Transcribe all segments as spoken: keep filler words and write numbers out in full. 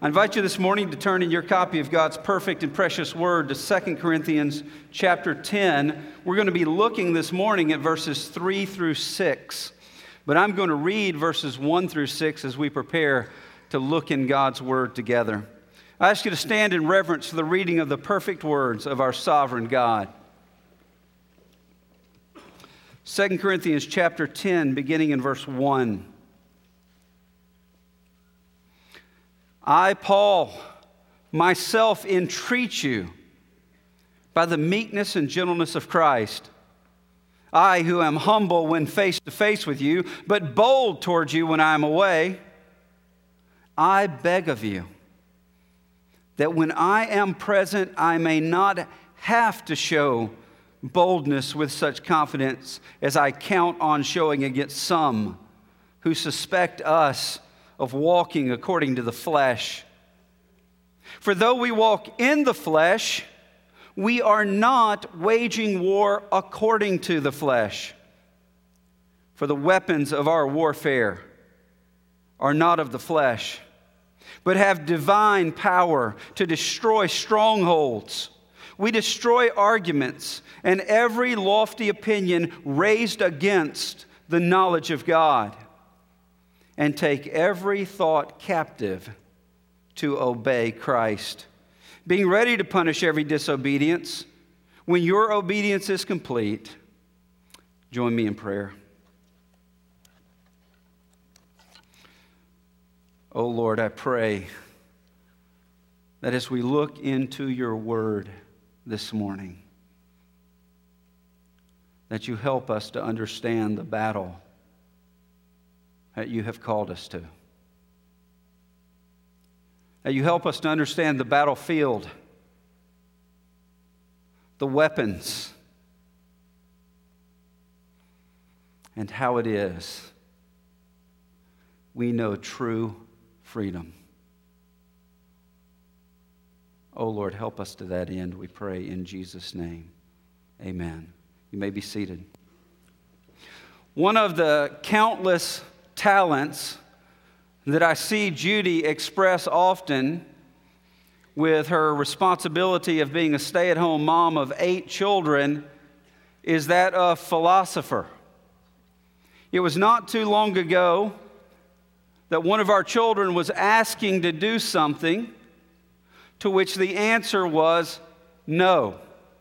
I invite you this morning to turn in your copy of God's perfect and precious word to Second Corinthians chapter ten. We're going to be looking this morning at verses three through six. But I'm going to read verses one through six as we prepare to look in God's word together. I ask you to stand in reverence for the reading of the perfect words of our sovereign God. Second Corinthians chapter ten, beginning in verse one. I, Paul, myself entreat you by the meekness and gentleness of Christ. I, who am humble when face to face with you, but bold towards you when I am away, I beg of you that when I am present, I may not have to show boldness with such confidence as I count on showing against some who suspect us of walking according to the flesh. For though we walk in the flesh, we are not waging war according to the flesh. For the weapons of our warfare are not of the flesh, but have divine power to destroy strongholds. We destroy arguments and every lofty opinion raised against the knowledge of God, and take every thought captive to obey Christ, being ready to punish every disobedience. When your obedience is complete, join me in prayer. Oh Lord, I pray that as we look into your word this morning, that you help us to understand the battle that you have called us to. That you help us to understand the battlefield, the weapons, and how it is we know true freedom. Oh Lord, help us to that end, we pray in Jesus' name. Amen. You may be seated. One of the countless talents that I see Judy express often with her responsibility of being a stay-at-home mom of eight children is that of philosopher. It was not too long ago that one of our children was asking to do something to which the answer was no.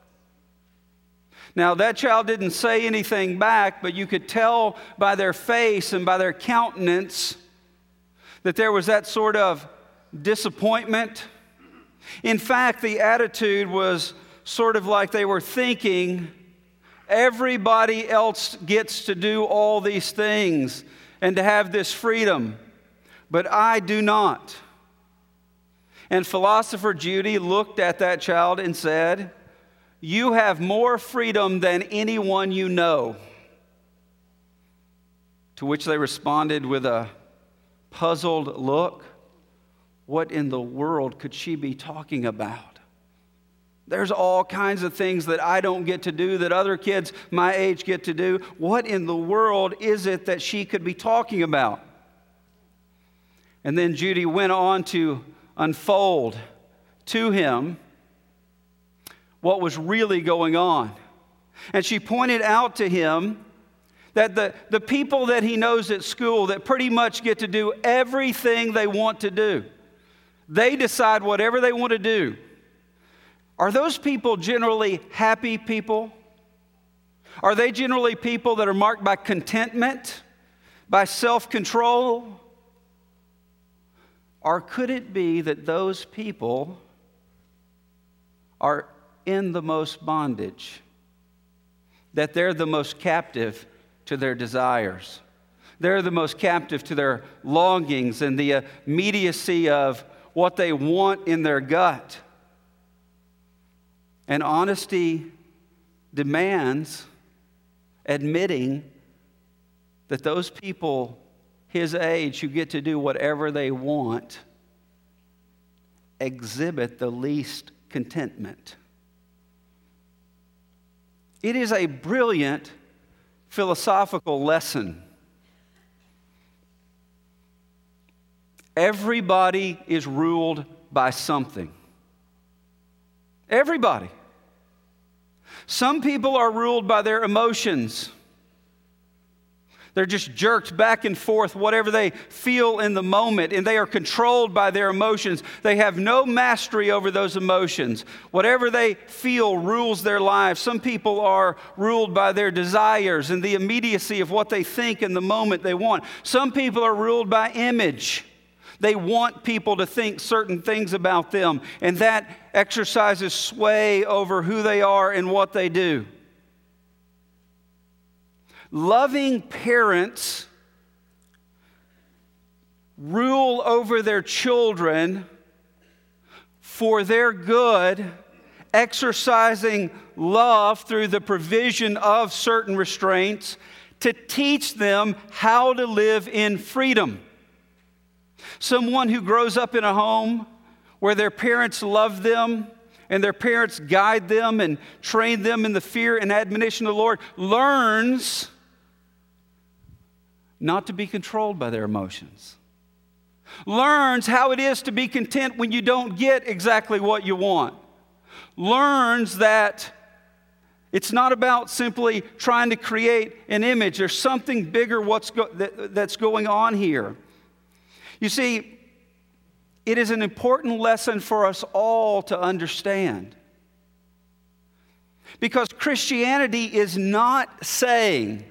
Now, that child didn't say anything back, but you could tell by their face and by their countenance that there was that sort of disappointment. In fact, the attitude was sort of like they were thinking, everybody else gets to do all these things and to have this freedom, but I do not. And philosopher Judy looked at that child and said, "You have more freedom than anyone you know." To which they responded with a puzzled look. What in the world could she be talking about? There's all kinds of things that I don't get to do that other kids my age get to do. What in the world is it that she could be talking about? And then Judy went on to unfold to him what was really going on. And she pointed out to him that the, the people that he knows at school that pretty much get to do everything they want to do, they decide whatever they want to do. Are those people generally happy people? Are they generally people that are marked by contentment, by self-control? Or could it be that those people are in the most bondage, that they're the most captive to their desires? They're the most captive to their longings and the immediacy of what they want in their gut. And honesty demands admitting that those people his age who get to do whatever they want exhibit the least contentment. It is a brilliant philosophical lesson. Everybody is ruled by something. Everybody. Some people are ruled by their emotions. They're just jerked back and forth, whatever they feel in the moment, and they are controlled by their emotions. They have no mastery over those emotions. Whatever they feel rules their lives. Some people are ruled by their desires and the immediacy of what they think in the moment they want. Some people are ruled by image. They want people to think certain things about them, and that exercises sway over who they are and what they do. Loving parents rule over their children for their good, exercising love through the provision of certain restraints to teach them how to live in freedom. Someone who grows up in a home where their parents love them and their parents guide them and train them in the fear and admonition of the Lord learns not to be controlled by their emotions. Learns how it is to be content when you don't get exactly what you want. Learns that it's not about simply trying to create an image. There's something bigger what's go- that, that's going on here. You see, it is an important lesson for us all to understand. Because Christianity is not saying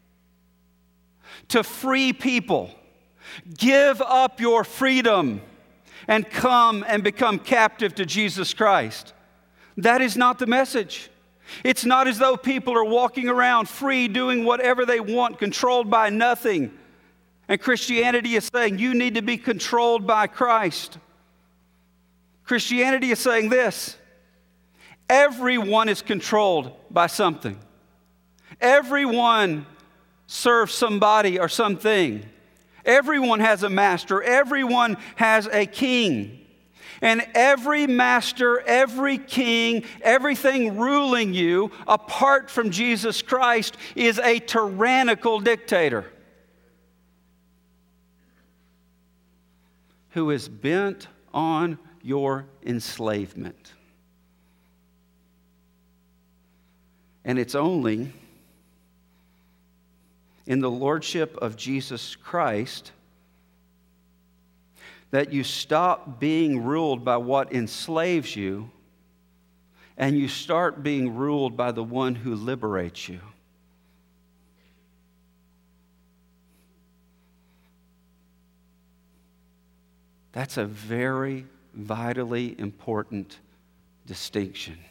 to free people, give up your freedom and come and become captive to Jesus Christ. That is not the message. It's not as though people are walking around free, doing whatever they want, controlled by nothing. And Christianity is saying you need to be controlled by Christ. Christianity is saying this: everyone is controlled by something. Everyone serves somebody or something. Everyone has a master. Everyone has a king. And every master, every king, everything ruling you apart from Jesus Christ is a tyrannical dictator who is bent on your enslavement. And it's only in the lordship of Jesus Christ that you stop being ruled by what enslaves you and you start being ruled by the one who liberates you. That's a very vitally important distinction.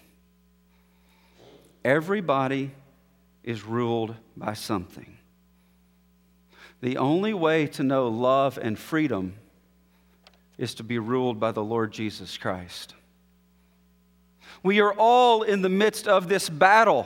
Everybody is ruled by something. The only way to know love and freedom is to be ruled by the Lord Jesus Christ. We are all in the midst of this battle.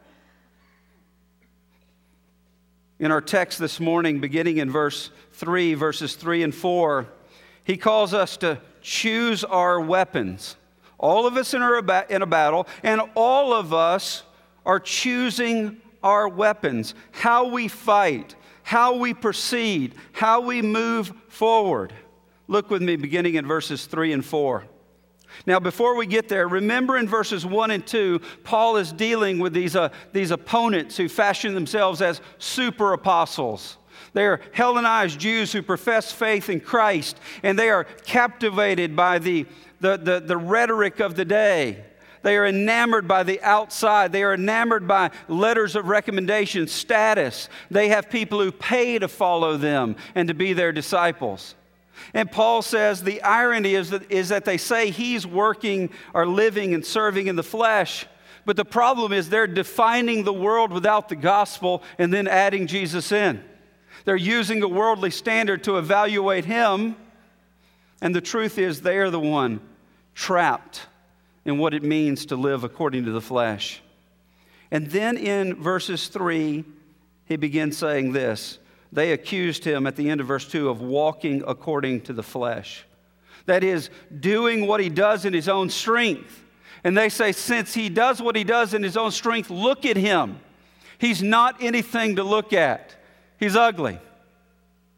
In our text this morning, beginning in verse three, verses three and four, he calls us to choose our weapons. All of us in a battle, and all of us are choosing our weapons, how we fight, how we proceed, how we move forward. Look with me beginning in verses three and four. Now, before we get there, remember in verses one and two, Paul is dealing with these, uh, these opponents who fashion themselves as super apostles. They are Hellenized Jews who profess faith in Christ, and they are captivated by the, the, the, the rhetoric of the day. They are enamored by the outside. They are enamored by letters of recommendation, status. They have people who pay to follow them and to be their disciples. And Paul says the irony is that, is that they say he's working or living and serving in the flesh. But the problem is they're defining the world without the gospel and then adding Jesus in. They're using a worldly standard to evaluate him. And the truth is they are the one trapped in what it means to live according to the flesh. And then in verses three, he begins saying this. They accused him at the end of verse two of walking according to the flesh. That is, doing what he does in his own strength. And they say, since he does what he does in his own strength, look at him. He's not anything to look at. He's ugly.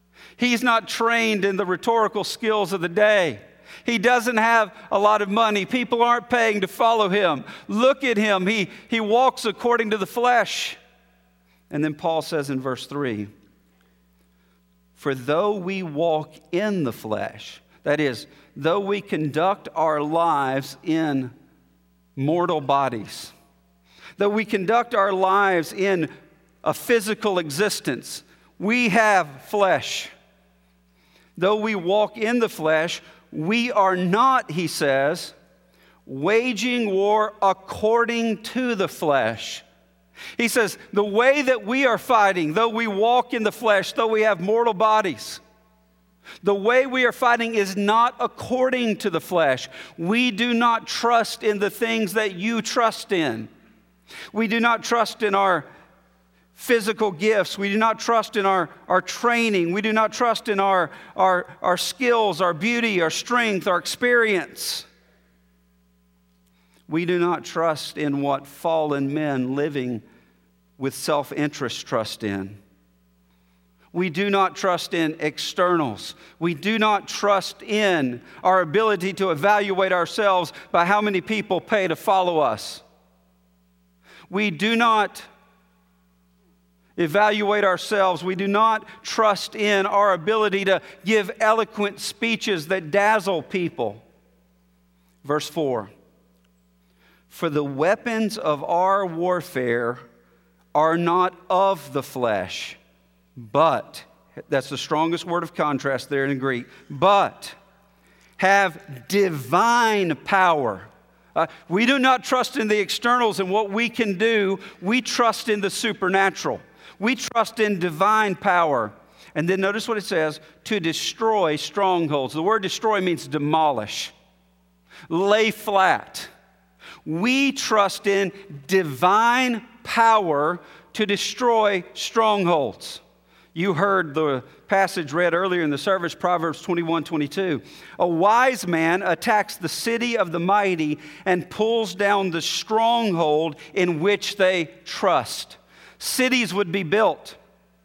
He's not trained in the rhetorical skills of the day. He doesn't have a lot of money. People aren't paying to follow him. Look at him. He, he walks according to the flesh. And then Paul says in verse three, for though we walk in the flesh, that is, though we conduct our lives in mortal bodies, though we conduct our lives in a physical existence, we have flesh. Though we walk in the flesh, we are not, he says, waging war according to the flesh. He says, the way that we are fighting, though we walk in the flesh, though we have mortal bodies, the way we are fighting is not according to the flesh. We do not trust in the things that you trust in. We do not trust in our physical gifts. We do not trust in our, our training. We do not trust in our, our, our skills, our beauty, our strength, our experience. We do not trust in what fallen men living with self-interest trust in. We do not trust in externals. We do not trust in our ability to evaluate ourselves by how many people pay to follow us. We do not evaluate ourselves. We do not trust in our ability to give eloquent speeches that dazzle people. Verse four, for the weapons of our warfare are not of the flesh, but, that's the strongest word of contrast there in Greek, but have divine power. Uh, we do not trust in the externals and what we can do. We trust in the supernatural. We trust in divine power. And then notice what it says, to destroy strongholds. The word destroy means demolish, lay flat. We trust in divine power to destroy strongholds. You heard the passage read earlier in the service, Proverbs twenty-one twenty-two. A wise man attacks the city of the mighty and pulls down the stronghold in which they trust. Cities would be built,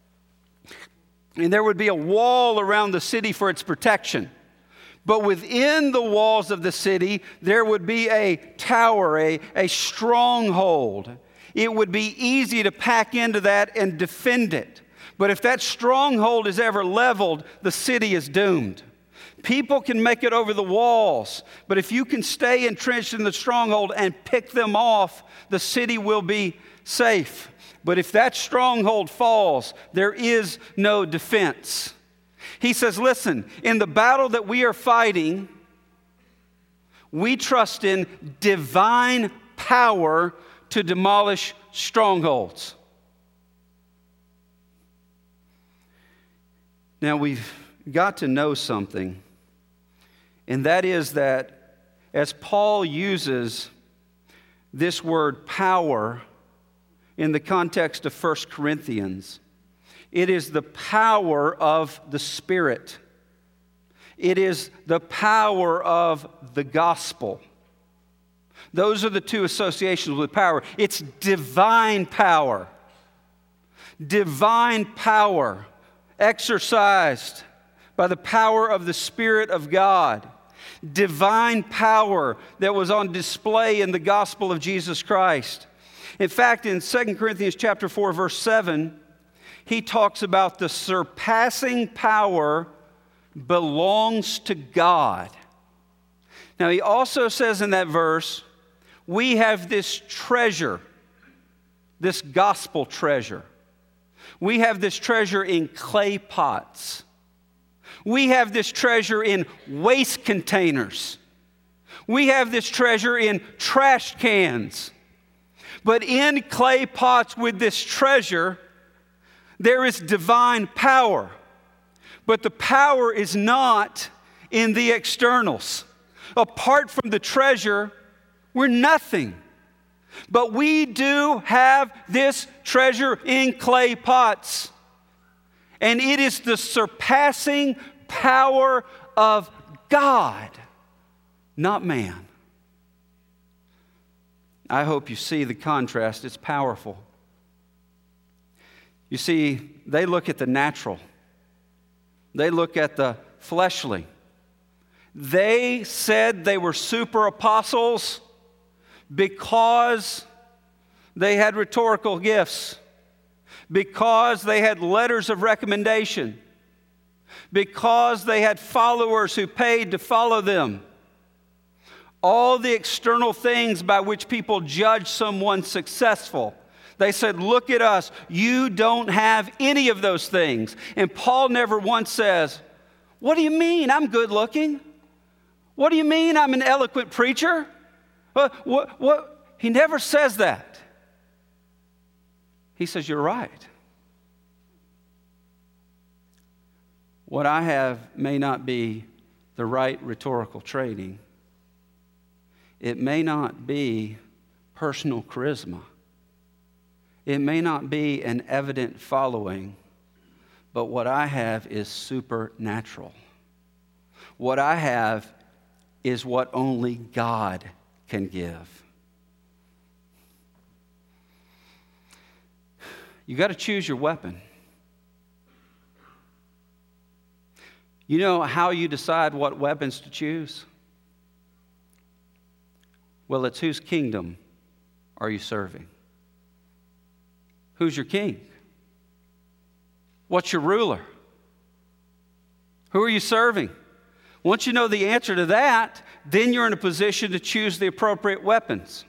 and there would be a wall around the city for its protection. But within the walls of the city, there would be a tower, a, a stronghold. It would be easy to pack into that and defend it. But if that stronghold is ever leveled, the city is doomed. People can make it over the walls, but if you can stay entrenched in the stronghold and pick them off, the city will be safe. But if that stronghold falls, there is no defense. He says, listen, in the battle that we are fighting, we trust in divine power to demolish strongholds. Now, we've got to know something, and that is that as Paul uses this word power in the context of First Corinthians, it is the power of the Spirit. It is the power of the gospel. Those are the two associations with power. It's divine power. Divine power exercised by the power of the Spirit of God. Divine power that was on display in the gospel of Jesus Christ. In fact, in Second Corinthians chapter four, verse seven, he talks about the surpassing power belongs to God. Now, he also says in that verse, we have this treasure, this gospel treasure. We have this treasure in clay pots. We have this treasure in waste containers. We have this treasure in trash cans. But in clay pots with this treasure, there is divine power. But the power is not in the externals. Apart from the treasure, we're nothing. But we do have this treasure in clay pots. And it is the surpassing power of God, not man. I hope you see the contrast. It's powerful. You see, they look at the natural. They look at the fleshly. They said they were super apostles because they had rhetorical gifts, because they had letters of recommendation, because they had followers who paid to follow them. All the external things by which people judge someone successful. They said, look at us. You don't have any of those things. And Paul never once says, what do you mean I'm good looking? What do you mean I'm an eloquent preacher? What, what, what? He never says that. He says, you're right. What I have may not be the right rhetorical training. It may not be personal charisma. It may not be an evident following, but what I have is supernatural. What I have is what only God can give. You got to choose your weapon. You know how you decide what weapons to choose? Well, it's whose kingdom are you serving? Who's your king? What's your ruler? Who are you serving? Once you know the answer to that, then you're in a position to choose the appropriate weapons.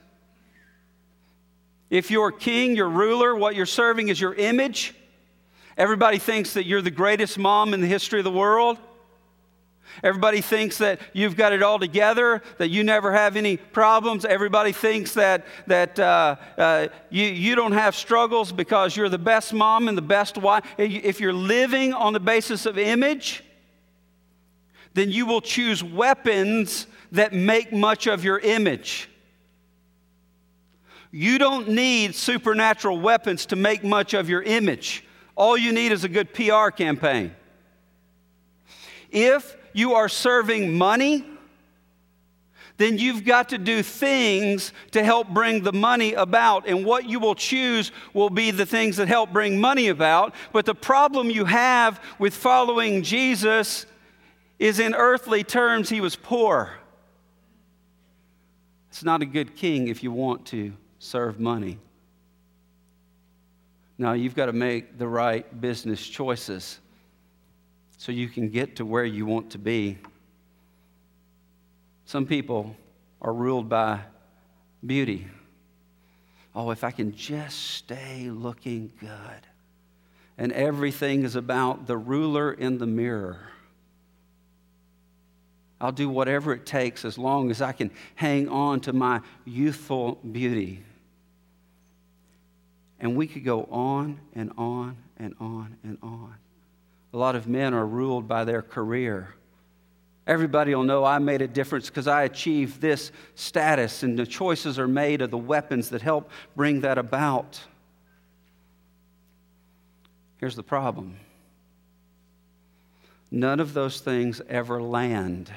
If you're king, your ruler, what you're serving is your image. Everybody thinks that you're the greatest mom in the history of the world. Everybody thinks that you've got it all together, that you never have any problems. Everybody thinks that, that uh, uh, you, you don't have struggles because you're the best mom and the best wife. If you're living on the basis of image, then you will choose weapons that make much of your image. You don't need supernatural weapons to make much of your image. All you need is a good P R campaign. If you are serving money, then you've got to do things to help bring the money about. And what you will choose will be the things that help bring money about. But the problem you have with following Jesus is, in earthly terms, he was poor. It's not a good king if you want to serve money. Now, you've got to make the right business choices so you can get to where you want to be. Some people are ruled by beauty. Oh, if I can just stay looking good. And everything is about the ruler in the mirror. I'll do whatever it takes as long as I can hang on to my youthful beauty. And we could go on and on and on and on. A lot of men are ruled by their career. Everybody will know I made a difference because I achieved this status, and the choices are made of the weapons that help bring that about. Here's the problem. None of those things ever land.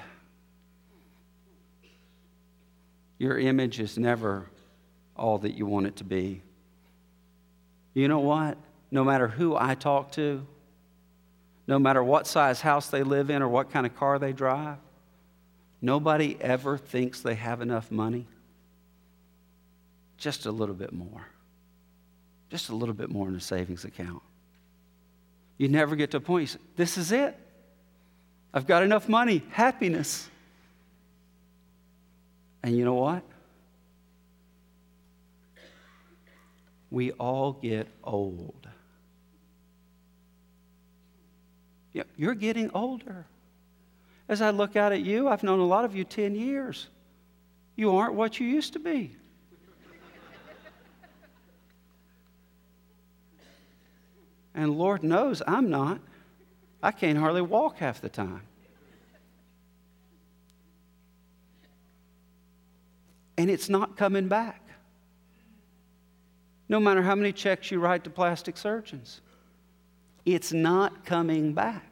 Your image is never all that you want it to be. You know what? No matter who I talk to, no matter what size house they live in or what kind of car they drive, nobody ever thinks they have enough money. Just a little bit more. Just a little bit more in a savings account. You never get to a point, you say, this is it. I've got enough money, happiness. And you know what? We all get old. Yeah, you're getting older. As I look out at you, I've known a lot of you ten years. You aren't what you used to be. And Lord knows I'm not. I can't hardly walk half the time. And it's not coming back. No matter how many checks you write to plastic surgeons, it's not coming back.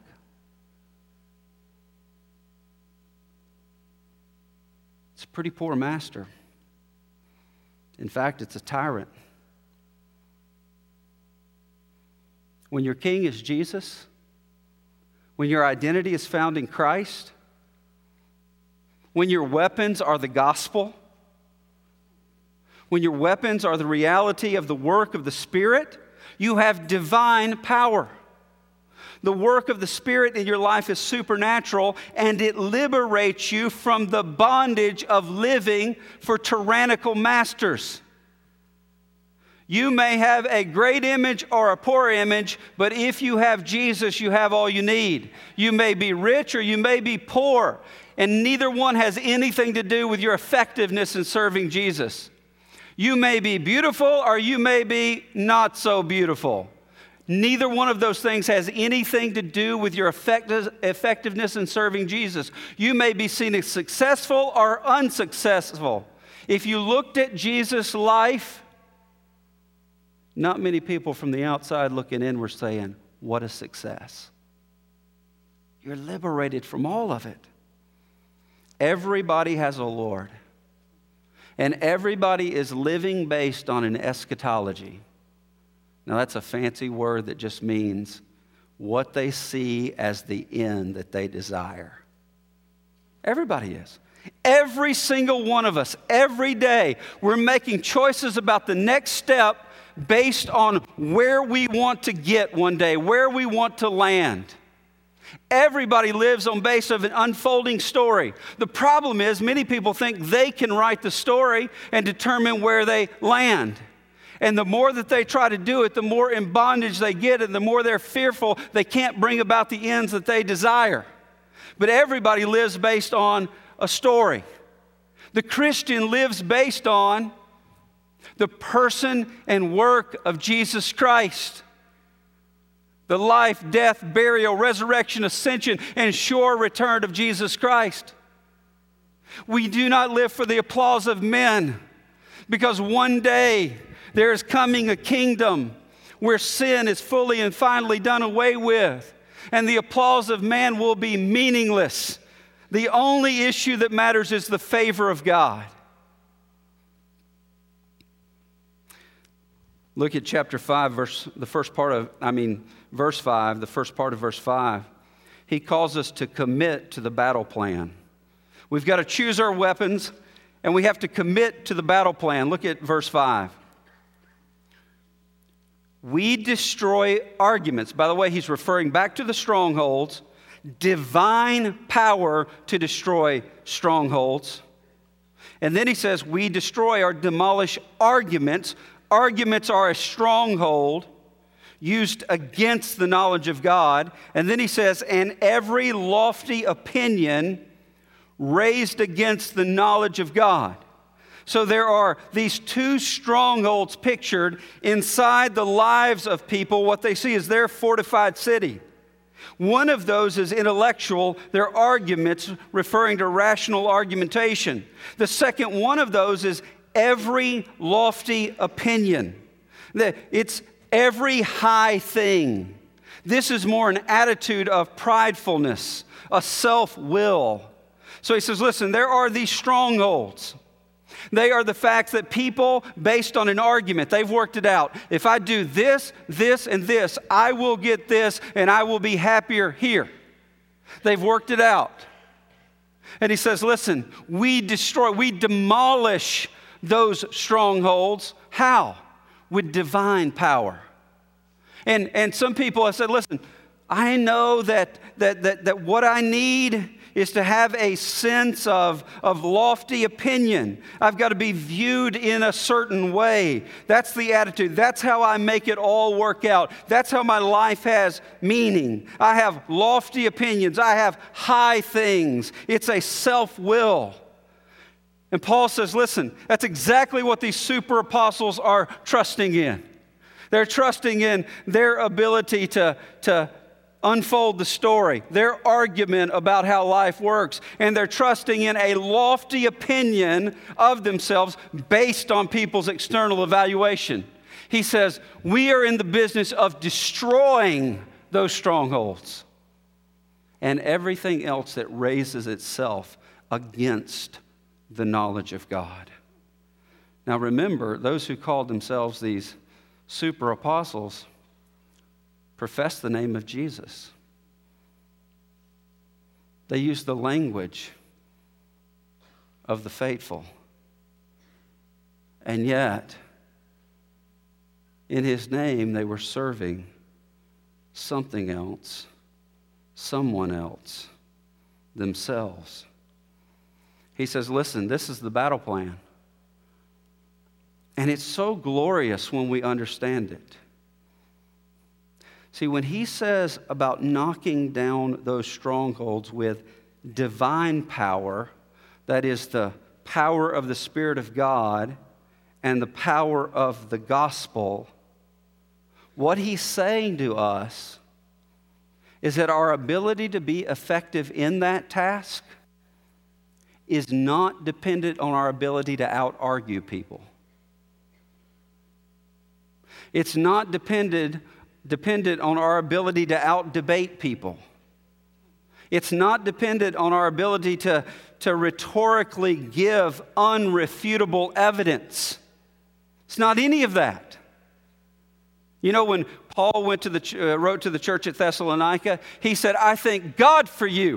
It's a pretty poor master. In fact, it's a tyrant. When your king is Jesus, when your identity is found in Christ, when your weapons are the gospel, when your weapons are the reality of the work of the Spirit, you have divine power. The work of the Spirit in your life is supernatural, and it liberates you from the bondage of living for tyrannical masters. You may have a great image or a poor image, but if you have Jesus, you have all you need. You may be rich or you may be poor, and neither one has anything to do with your effectiveness in serving Jesus. You may be beautiful or you may be not so beautiful. Neither one of those things has anything to do with your effectiveness in serving Jesus. You may be seen as successful or unsuccessful. If you looked at Jesus' life, not many people from the outside looking in were saying, what a success. You're liberated from all of it. Everybody has a Lord. And everybody is living based on an eschatology. Now that's a fancy word that just means what they see as the end that they desire. Everybody is. Every single one of us, every day, we're making choices about the next step based on where we want to get one day, where we want to land. Everybody lives on base of an unfolding story. The problem is many people think they can write the story and determine where they land. And the more that they try to do it, the more in bondage they get, and the more they're fearful they can't bring about the ends that they desire. But everybody lives based on a story. The Christian lives based on the person and work of Jesus Christ. The life, death, burial, resurrection, ascension, and sure return of Jesus Christ. We do not live for the applause of men, because one day there is coming a kingdom where sin is fully and finally done away with, and the applause of man will be meaningless. The only issue that matters is the favor of God. Look at chapter five, verse the first part of, I mean, verse five, the first part of verse five. He calls us to commit to the battle plan. We've got to choose our weapons, and we have to commit to the battle plan. Look at verse five. We destroy arguments. By the way, he's referring back to the strongholds. Divine power to destroy strongholds. And then he says, we destroy or demolish arguments. Arguments are a stronghold used against the knowledge of God. And then he says, and every lofty opinion raised against the knowledge of God. So there are these two strongholds pictured inside the lives of people. What they see is their fortified city. One of those is intellectual, their arguments referring to rational argumentation. The second one of those is every lofty opinion. It's every high thing. This is more an attitude of pridefulness, a self-will. So he says, listen, there are these strongholds. They are the facts that people, based on an argument, they've worked it out. If I do this, this, and this, I will get this, and I will be happier here. They've worked it out. And he says, listen, we destroy, we demolish those strongholds. How? With divine power. And, and some people have said, listen, I know that, that, that, that what I need is to have a sense of, of lofty opinion. I've got to be viewed in a certain way. That's the attitude. That's how I make it all work out. That's how my life has meaning. I have lofty opinions. I have high things. It's a self-will. And Paul says, listen, that's exactly what these super apostles are trusting in. They're trusting in their ability to, to unfold the story, their argument about how life works, and they're trusting in a lofty opinion of themselves based on people's external evaluation. He says, we are in the business of destroying those strongholds and everything else that raises itself against the knowledge of God. Now remember, those who called themselves these super apostles profess the name of Jesus. They used the language of the faithful. And yet, in his name, they were serving something else, someone else, themselves. He says, listen, this is the battle plan. And it's so glorious when we understand it. See, when he says about knocking down those strongholds with divine power, that is the power of the Spirit of God and the power of the gospel, what he's saying to us is that our ability to be effective in that task is not dependent on our ability to out-argue people. It's not dependent, dependent on our ability to out-debate people. It's not dependent on our ability to, to rhetorically give unrefutable evidence. It's not any of that. You know, when Paul went to the, uh, wrote to the church at Thessalonica, he said, I thank God for you.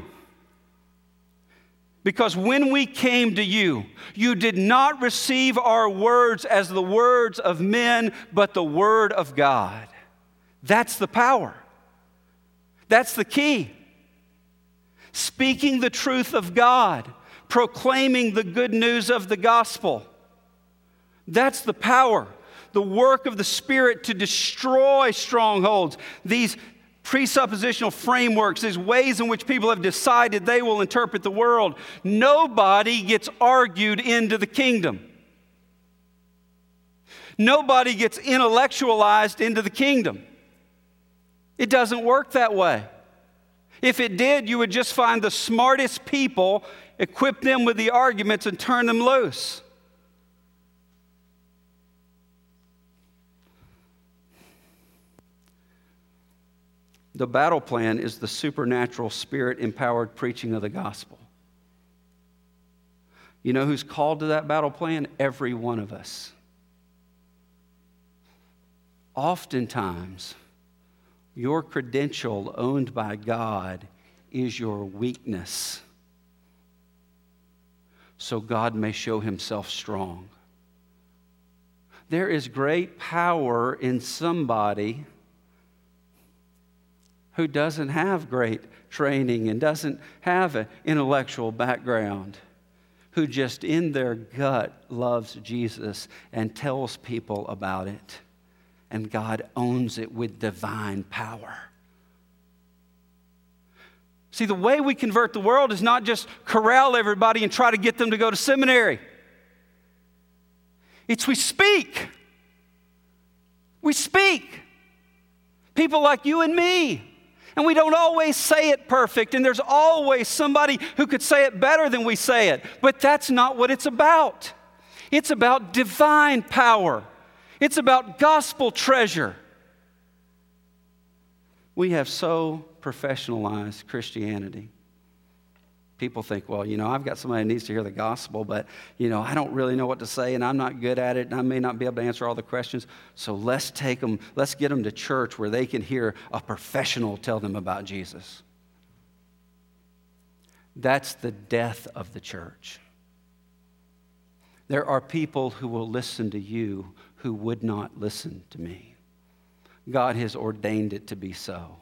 Because when we came to you, you did not receive our words as the words of men, but the word of God. That's the power. That's the key. Speaking the truth of God, proclaiming the good news of the gospel. That's the power. The work of the Spirit to destroy strongholds. These presuppositional frameworks, these ways in which people have decided they will interpret the world. Nobody gets argued into the kingdom. Nobody gets intellectualized into the kingdom. It doesn't work that way. If it did, you would just find the smartest people, equip them with the arguments, and turn them loose. The battle plan is the supernatural, Spirit-empowered preaching of the gospel. You know who's called to that battle plan? Every one of us. Oftentimes, your credential owned by God is your weakness, so God may show himself strong. There is great power in somebody who doesn't have great training and doesn't have an intellectual background, who just in their gut loves Jesus and tells people about it. And God owns it with divine power. See, the way we convert the world is not just corral everybody and try to get them to go to seminary. It's we speak. We speak. People like you and me. And we don't always say it perfect, and there's always somebody who could say it better than we say it. But that's not what it's about. It's about divine power. It's about gospel treasure. We have so professionalized Christianity. People think, well, you know, I've got somebody who needs to hear the gospel, but, you know, I don't really know what to say, and I'm not good at it, and I may not be able to answer all the questions. So let's take them, let's get them to church where they can hear a professional tell them about Jesus. That's the death of the church. There are people who will listen to you who would not listen to me. God has ordained it to be so.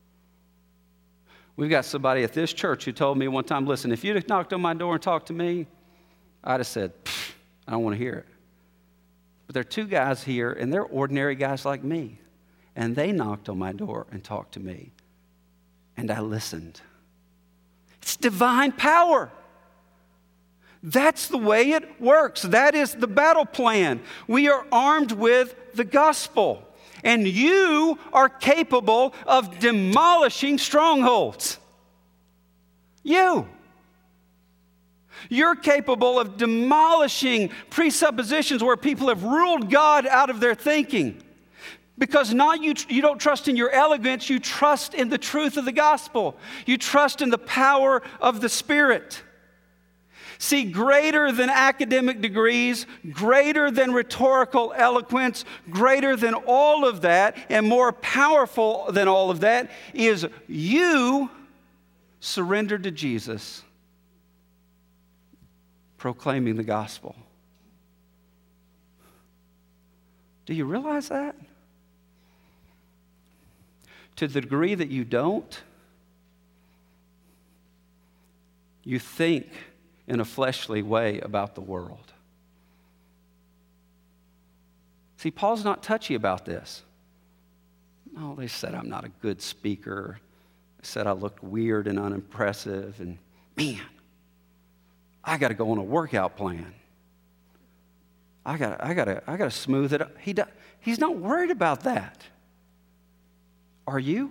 We've got somebody at this church who told me one time, listen, if you'd have knocked on my door and talked to me, I'd have said, I don't want to hear it. But there are two guys here, and they're ordinary guys like me. And they knocked on my door and talked to me. And I listened. It's divine power. That's the way it works. That is the battle plan. We are armed with the gospel. And you are capable of demolishing strongholds. You. You're capable of demolishing presuppositions where people have ruled God out of their thinking. Because not you, you don't trust in your elegance, you trust in the truth of the gospel. You trust in the power of the Spirit. See, greater than academic degrees, greater than rhetorical eloquence, greater than all of that, and more powerful than all of that is you surrendered to Jesus, proclaiming the gospel. Do you realize that? To the degree that you don't, you think in a fleshly way about the world. See, Paul's not touchy about this. Oh, they said I'm not a good speaker. They said I looked weird and unimpressive. And man, I got to go on a workout plan. I got I got to I got to smooth it up. He do, he's not worried about that. Are you?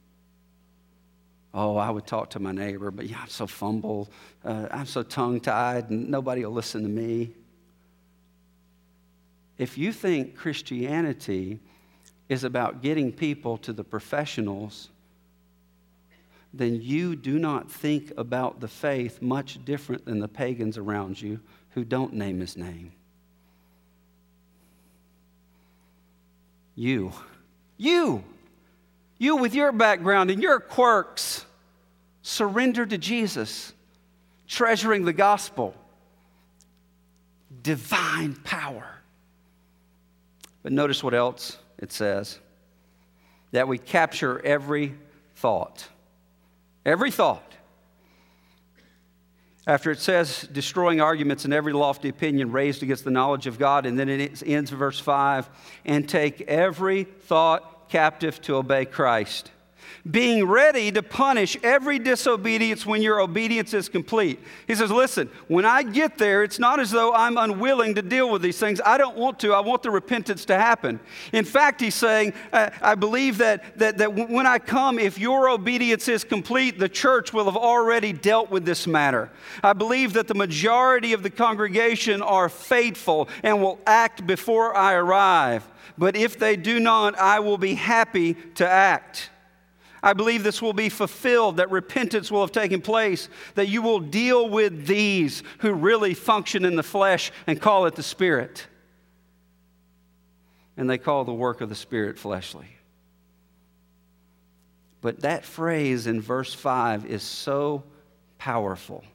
Oh, I would talk to my neighbor, but yeah, I'm so fumble. Uh, I'm so tongue-tied, and nobody will listen to me. If you think Christianity is about getting people to the professionals, then you do not think about the faith much different than the pagans around you who don't name his name. You, you, you with your background and your quirks, surrender to Jesus, treasuring the gospel, divine power. But notice what else it says, that we capture every thought. Every thought. After it says, destroying arguments and every lofty opinion raised against the knowledge of God, and then it ends verse five, and take every thought captive to obey Christ, being ready to punish every disobedience when your obedience is complete. He says, listen, when I get there, it's not as though I'm unwilling to deal with these things. I don't want to. I want the repentance to happen. In fact, he's saying, uh, I believe that, that, that when I come, if your obedience is complete, the church will have already dealt with this matter. I believe that the majority of the congregation are faithful and will act before I arrive. But if they do not, I will be happy to act. I believe this will be fulfilled, that repentance will have taken place, that you will deal with these who really function in the flesh and call it the Spirit. And they call the work of the Spirit fleshly. But that phrase in verse five is so powerful.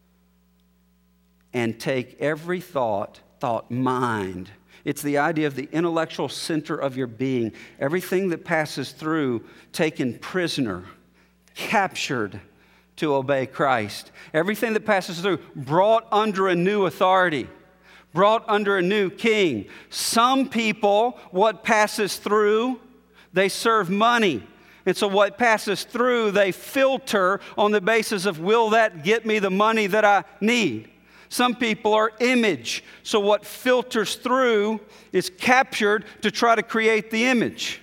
And take every thought, thought mind. It's the idea of the intellectual center of your being. Everything that passes through, taken prisoner, captured to obey Christ. Everything that passes through, brought under a new authority, brought under a new king. Some people, what passes through, they serve money. And so what passes through, they filter on the basis of, will that get me the money that I need? Some people are image. So what filters through is captured to try to create the image.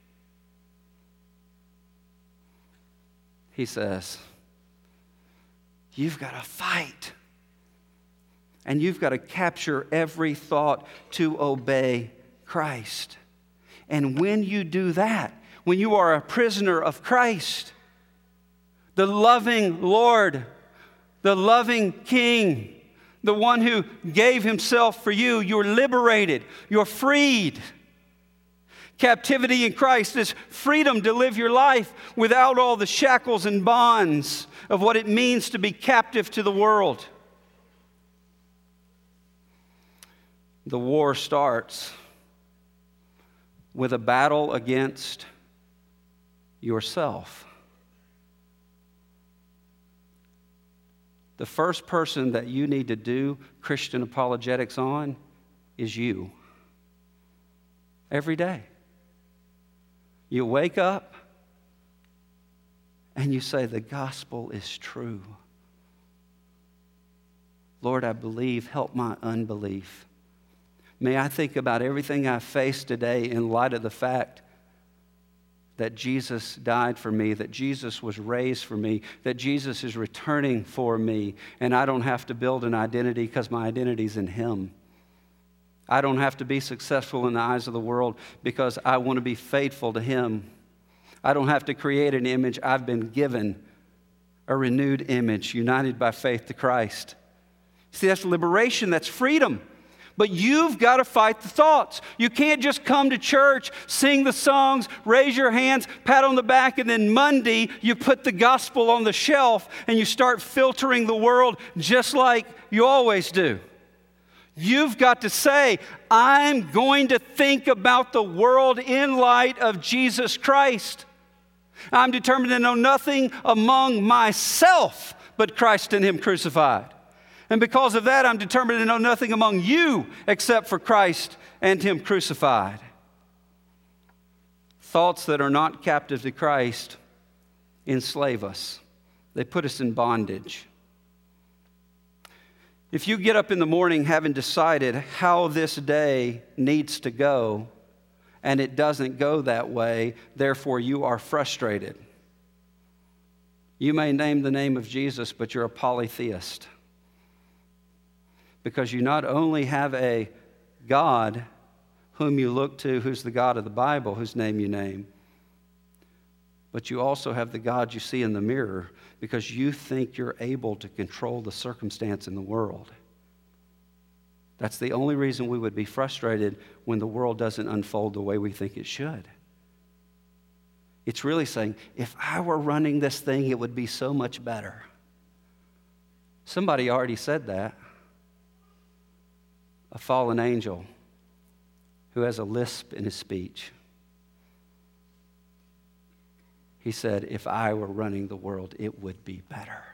He says, you've got to fight. And you've got to capture every thought to obey Christ. And when you do that, when you are a prisoner of Christ, the loving Lord, the loving King, the one who gave himself for you, you're liberated, you're freed. Captivity in Christ is freedom to live your life without all the shackles and bonds of what it means to be captive to the world. The war starts with a battle against yourself. The first person that you need to do Christian apologetics on is you. Every day. You wake up and you say, the gospel is true. Lord, I believe, help my unbelief. May I think about everything I face today in light of the fact that Jesus died for me, that Jesus was raised for me, that Jesus is returning for me, and I don't have to build an identity because my identity is in Him. I don't have to be successful in the eyes of the world because I want to be faithful to Him. I don't have to create an image. I've been given a renewed image, united by faith to Christ. See, that's liberation, that's freedom. But you've got to fight the thoughts. You can't just come to church, sing the songs, raise your hands, pat on the back, and then Monday you put the gospel on the shelf and you start filtering the world just like you always do. You've got to say, I'm going to think about the world in light of Jesus Christ. I'm determined to know nothing among myself but Christ and Him crucified. And because of that, I'm determined to know nothing among you except for Christ and Him crucified. Thoughts that are not captive to Christ enslave us. They put us in bondage. If you get up in the morning having decided how this day needs to go, and it doesn't go that way, therefore you are frustrated. You may name the name of Jesus, but you're a polytheist. Because you not only have a God whom you look to, who's the God of the Bible, whose name you name, but you also have the God you see in the mirror because you think you're able to control the circumstance in the world. That's the only reason we would be frustrated when the world doesn't unfold the way we think it should. It's really saying, if I were running this thing, it would be so much better. Somebody already said that. A fallen angel who has a lisp in his speech. He said, if I were running the world, it would be better.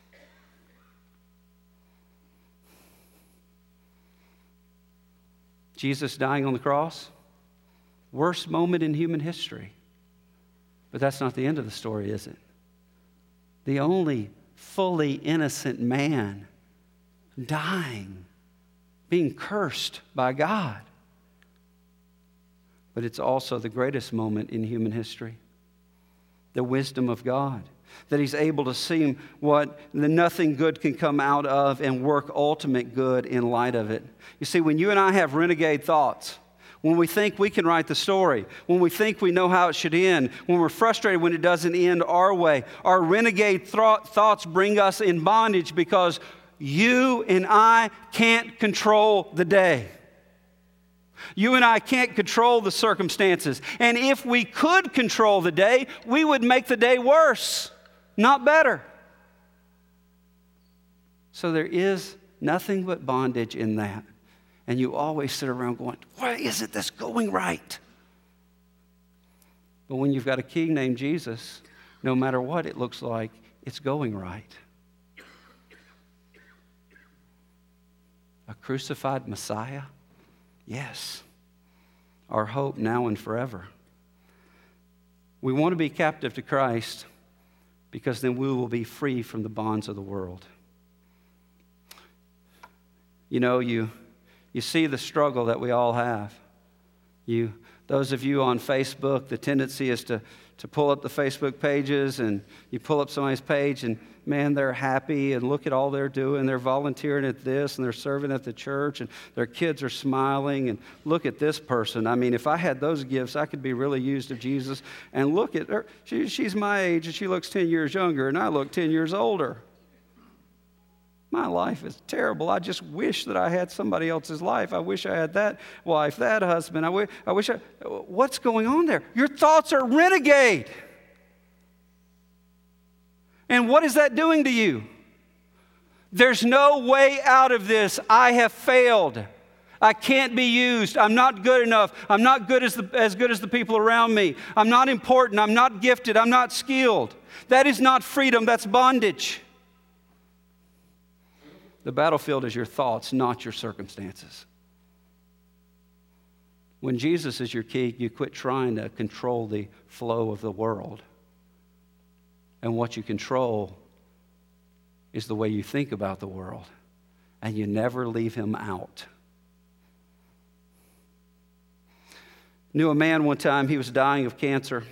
Jesus dying on the cross, worst moment in human history. But that's not the end of the story, is it? The only fully innocent man dying, being cursed by God. But it's also the greatest moment in human history. The wisdom of God, that He's able to see what the nothing good can come out of and work ultimate good in light of it. You see, when you and I have renegade thoughts, when we think we can write the story, when we think we know how it should end, when we're frustrated when it doesn't end our way, our renegade th- thoughts bring us in bondage because you and I can't control the day. You and I can't control the circumstances. And if we could control the day, we would make the day worse, not better. So there is nothing but bondage in that. And you always sit around going, why isn't this going right? But when you've got a king named Jesus, no matter what it looks like, it's going right. A crucified Messiah? Yes, our hope now and forever. We want to be captive to Christ because then we will be free from the bonds of the world. You know, you, you see the struggle that we all have. You, those of you on Facebook, the tendency is to, to pull up the Facebook pages and you pull up somebody's page and man, they're happy and look at all they're doing. They're volunteering at this and they're serving at the church and their kids are smiling and look at this person. I mean, if I had those gifts, I could be really used of Jesus. And look at her. She, she's my age and she looks ten years younger and I look ten years older. My life is terrible. I just wish that I had somebody else's life. I wish I had that wife, that husband. I wish I, wish I what's going on there? Your thoughts are renegade. And what is that doing to you? There's no way out of this. I have failed. I can't be used. I'm not good enough. I'm not good as, the, as good as the people around me. I'm not important. I'm not gifted. I'm not skilled. That is not freedom. That's bondage. The battlefield is your thoughts, not your circumstances. When Jesus is your king, you quit trying to control the flow of the world. And what you control is the way you think about the world. And you never leave Him out. Knew a man one time, he was dying of cancer.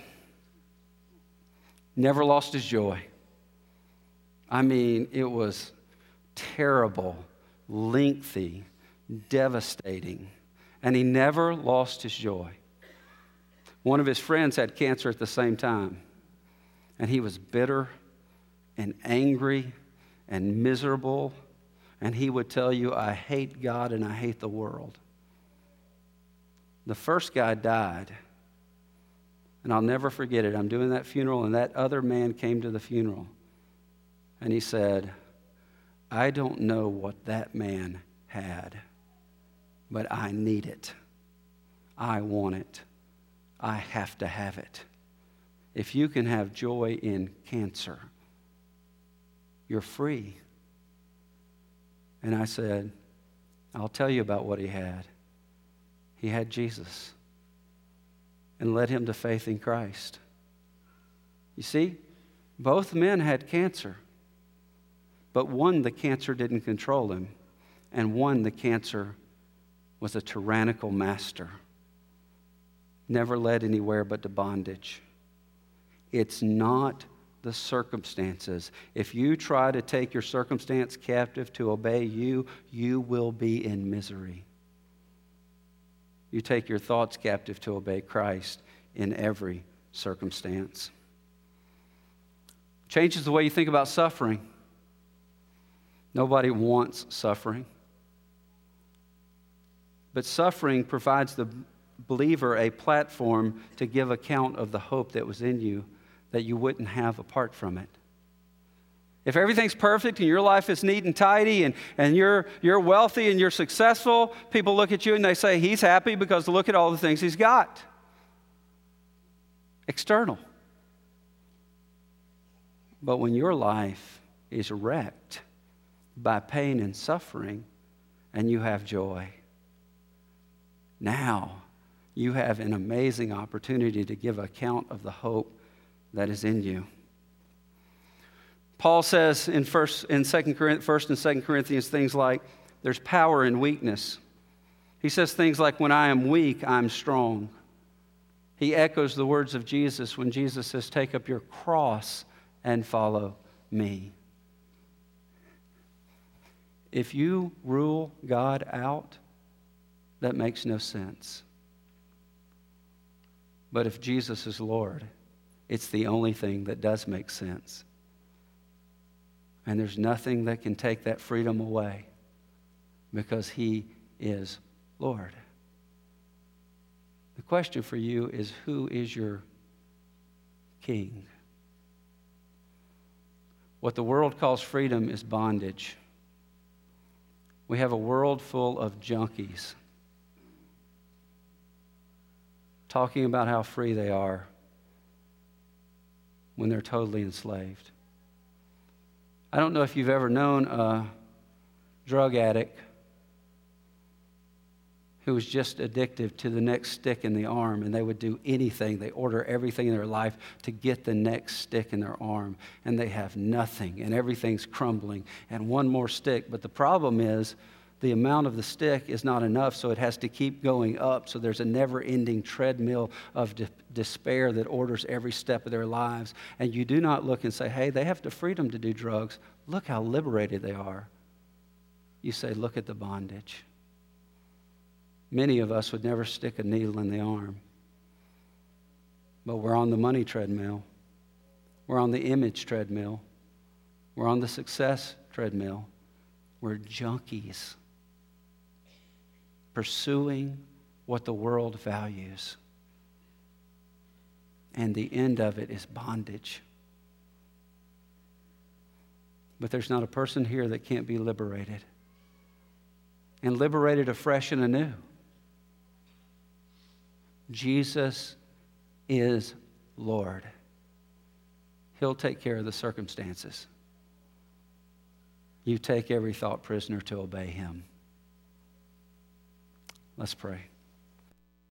Never lost his joy. I mean, it was terrible, lengthy, devastating. And he never lost his joy. One of his friends had cancer at the same time. And he was bitter and angry and miserable. and he would tell you, I hate God and I hate the world. The first guy died, and I'll never forget it. I'm doing that funeral, and that other man came to the funeral, and he said, I don't know what that man had, but I need it. I want it. I have to have it. If you can have joy in cancer, you're free. And I said, I'll tell you about what he had. He had Jesus and led him to faith in Christ. You see, both men had cancer, but one, the cancer didn't control him, and one, the cancer was a tyrannical master, never led anywhere but to bondage. It's not the circumstances. If you try to take your circumstance captive to obey you, you will be in misery. You take your thoughts captive to obey Christ in every circumstance. Changes the way you think about suffering. Nobody wants suffering. But suffering provides the believer a platform to give account of the hope that was in you that you wouldn't have apart from it. If everything's perfect and your life is neat and tidy and, and you're, you're wealthy and you're successful, people look at you and they say, he's happy because look at all the things he's got. External. But when your life is wrecked by pain and suffering and you have joy, now you have an amazing opportunity to give account of the hope that is in you. Paul says in first, in second, first and Second Corinthians things like, there's power in weakness. He says things like, when I am weak, I'm strong. He echoes the words of Jesus when Jesus says, take up your cross and follow me. If you rule God out, that makes no sense. But if Jesus is Lord, it's the only thing that does make sense. And there's nothing that can take that freedom away because he is Lord. The question for you is, who is your king? What the world calls freedom is bondage. We have a world full of junkies talking about how free they are when they're totally enslaved. I don't know if you've ever known a drug addict who was just addicted to the next stick in the arm, and they would do anything. They order everything in their life to get the next stick in their arm, and they have nothing, and everything's crumbling, and one more stick. But the problem is the amount of the stick is not enough, so it has to keep going up. So there's a never-ending treadmill of de- despair that orders every step of their lives. And you do not look and say, hey, they have the freedom to do drugs. Look how liberated they are. You say, look at the bondage. Many of us would never stick a needle in the arm. But we're on the money treadmill. We're on the image treadmill. We're on the success treadmill. We're junkies pursuing what the world values. And the end of it is bondage. But there's not a person here that can't be liberated. And liberated afresh and anew. Jesus is Lord. He'll take care of the circumstances. You take every thought prisoner to obey him. Let's pray.